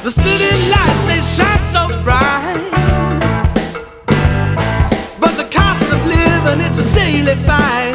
The city lights, they shine so bright, but the cost of living, it's a daily fight.